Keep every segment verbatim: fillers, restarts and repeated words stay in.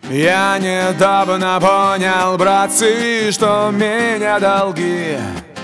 Я недавно понял, братцы, что меня долги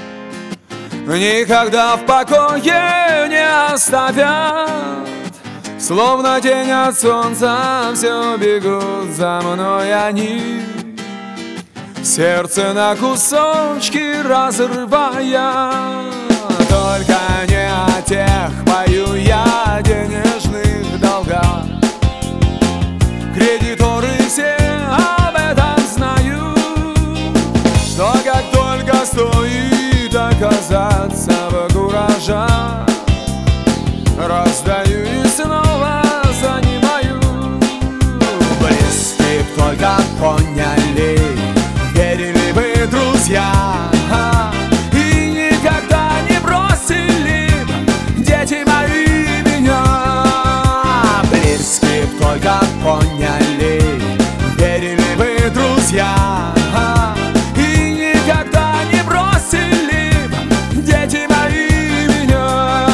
никогда в покое не оставят. Словно тень от солнца все бегут за мной они, сердце на кусочки разрывая. Только не о тех пою я денежных долгах. Кредиторы все об этом знают, что как только стоит оказаться в куражах, раздаю и снова занимаю. Близкие б только поняли, верили бы друзья, и никогда не бросили дети мои меня. Близкие б только поняли, верили бы друзья, и никогда не бросили дети мои меня.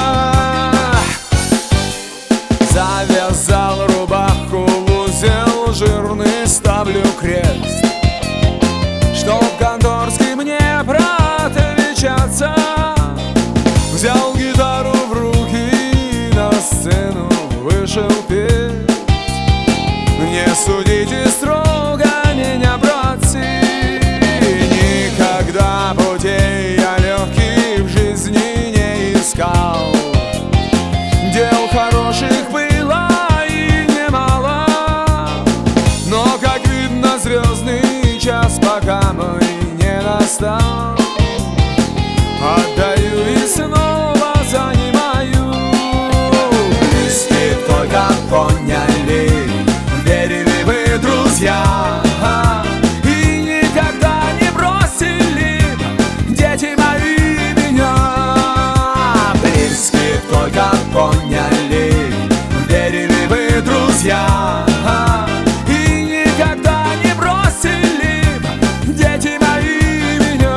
Завязал рубаху в узел жирный, ставлю крест, чтоб конторский мне проотвечаться. Взял гитару в руки и на сцену вышел петь. Не судите строго меня, братцы, никогда путей я легких в жизни не искал. Дел хороших было и немало, но, как видно, звездный час пока мой не настал. Отдаю и снова занимаю. Близкие только поняли, верили вы друзья, и никогда не бросили дети мои меня. Близкие только поняли, верили вы друзья, и никогда не бросили дети мои меня.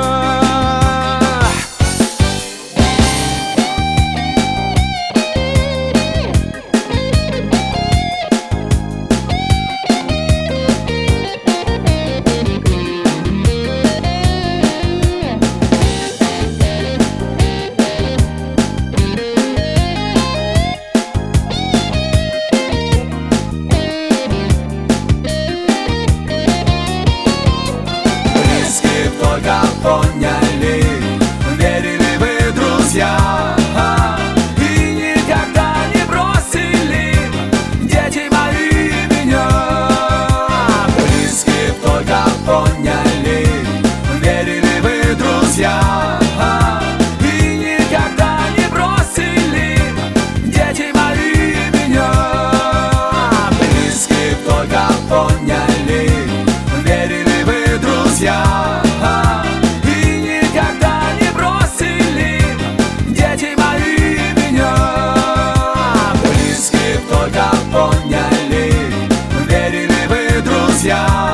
Только поняли, верили вы друзья, и никогда не бросили дети мои меня. Близкие только поняли, верили вы друзья, и никогда не бросили дети мои меня. Близкие только поняли, верили вы друзья, поняли, верили вы друзья.